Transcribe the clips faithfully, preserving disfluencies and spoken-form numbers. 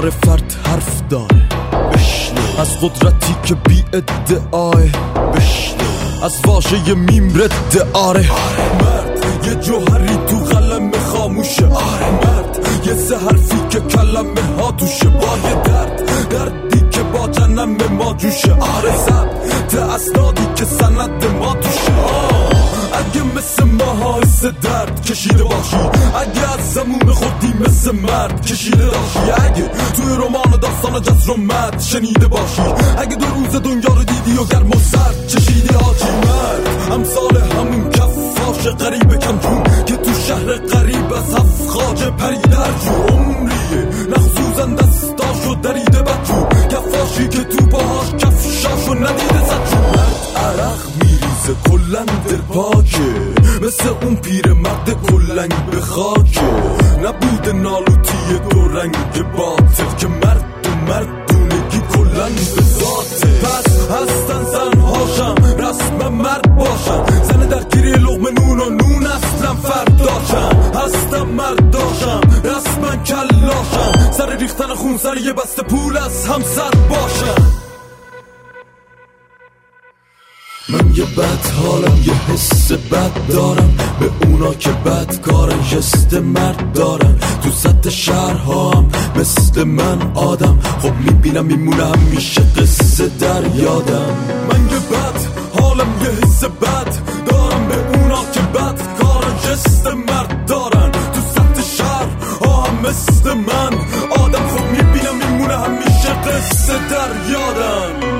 معرفت حرف داره، بشنو از قدرتی که بی ادعاه، بشنو از واژه میم رد آره. مرد یه جوهری تو قلم خاموشه، آره مرد یه سه حرفی که کلمه ها توشه، با یه درد دردی که با جنم ما جوشه، آره ضبط اسنادی که سند ما توشه. اگه مثل ما حس درد کشیده باشی، اگه از زمون خودی مثل مرد کشیده داشی، اگه توی رمان داستان جسر و مد شنیده باشی، اگه دو روز دنیا رو دیدی و گرم و سرد چشیدی آجی. مرد همسال همون کفاش غریب کمجون که تو شهر غریب از هفت خاجه پریدر جو، عمریه نخزوزن دستاشو دریده بچو، کفاشی که تو باهاش کفشاشو ندیده زد. مرد عرق میریزه کلن در پاکه، مثل اون پیر مرد کلنگ به خاکه، نبوده نالوتی دو رنگ باطل که مرد و مردونگی کلن به ذاته. پس هستن زنهاشم رسم مرد باشن، زن در گیری لغم نون و نون اصلا فرداشم، هستم مرد داشم رسما کلاشم، سر ریختن خون سر یه بسته پول از همسر باشم. من یه بد حالم یه حس بد دارم، به اونا که بدکارن جست مرد دارن، تو سطح شهرها هم مثل من آدم، خب میبینم میمونه همیشه قصه در یادم. من یه بد حالم یه حس بد دارم، به اونا که بدکارن جست مرد دارن، تو سطح شهرها هم مثل من آدم، خب میبینم میمونه همیشه قصه در یادم.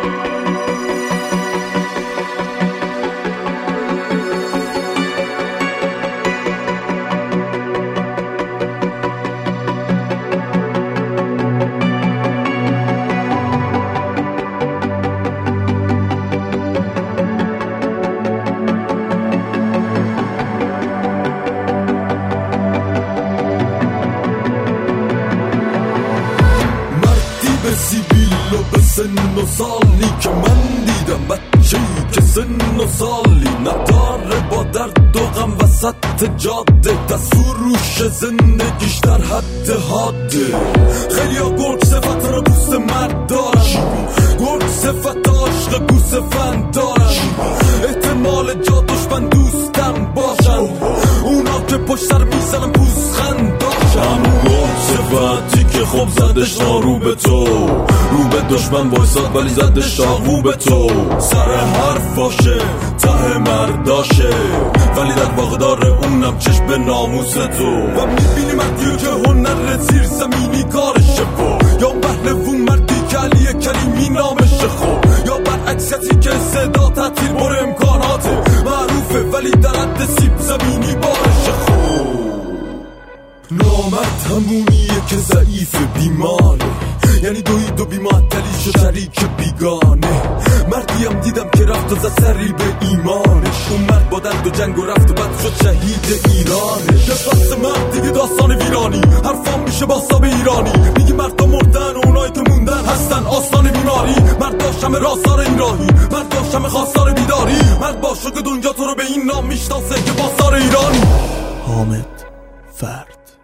سیبیل و به سن و سالی که من دیدم، بچه‌ای که سن و سالی نداره، با درد و غم وسط جاده، دستور روش زندگیش در حد حاده. خیلی ها گرگ صفت رو دوست مرد دارن، گرگ صفت عاشق گوسفند دارن، احتمال جا دشمن دوستم باشن، اونا که پشت سر میزنن پوزخند داشتن. گرگ صفتی که خب زدش نارو به تو، رو به دشمن وایساد ولی زدش آغو به تو، سر حرفاشه ته مرداشه، ولی در واقع داره اونم چشم به ناموس تو. و میبینی مردیو که هنر زیر زمینی کارشه، و یا پهلوون مردی که علی کریمی نامشه، خب یا برعکس کسی که صدا تعطیل بر امکاناته، معروفه ولی در حد سیب زمینی بارشه. خب نامرد همونیه که ضعیف بیماره، یعنی دوی دو بیمعطلیش و شریک بیگانه. مردی هم دیدم که رفت و زد سری به ایمانش، اون مرد با درد و جنگ و رفت و بعد شد شهید ایرانش. دفت مرد دیگه داستان ویرانی، حرفام میشه باستاب ایرانی، میگی مرد مردن و اونایی که موندن هستن آستان بیماری. مرد داشتم راستار این راهی، مرد داشتم خواستار بیداری، مرد باشه که دنیا تو رو به این نام میشناسه که باستار ایرانی. حامد فرد.